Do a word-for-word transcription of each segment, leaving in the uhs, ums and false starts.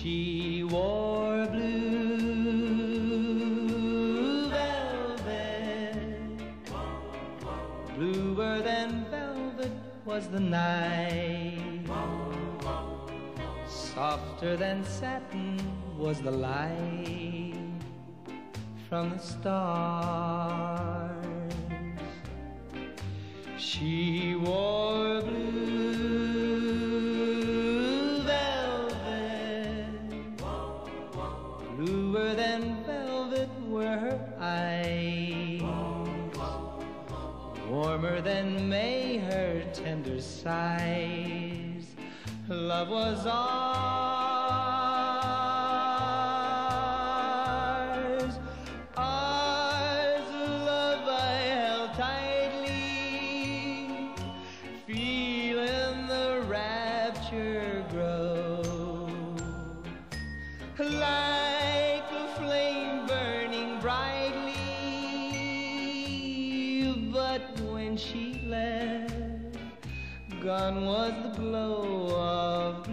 She wore blue velvet, bluer than velvet was the night, softer than satin was the light from the stars. She wore blue velvet, bluer than velvet were her eyes, warmer than May her tender sighs. Love was ours, ours, love I held tightly, feeling the rapture grow, like a flame burning brightly. But when she left, gone was the glow of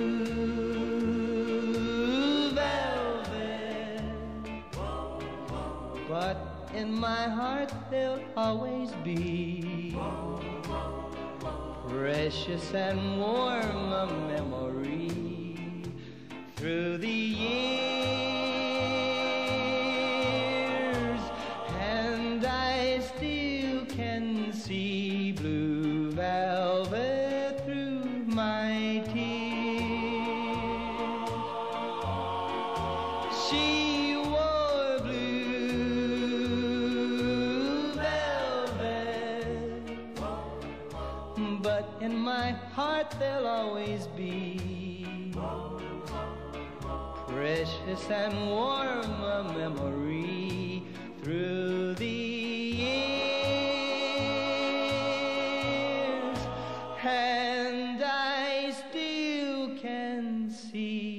blue velvet. But in my heart there'll always be precious and warm a memory through the years, and I still can see blue velvet through my tears. She wore blue velvet, but in my heart there'll always be precious and warm a memory through the years, and I still can see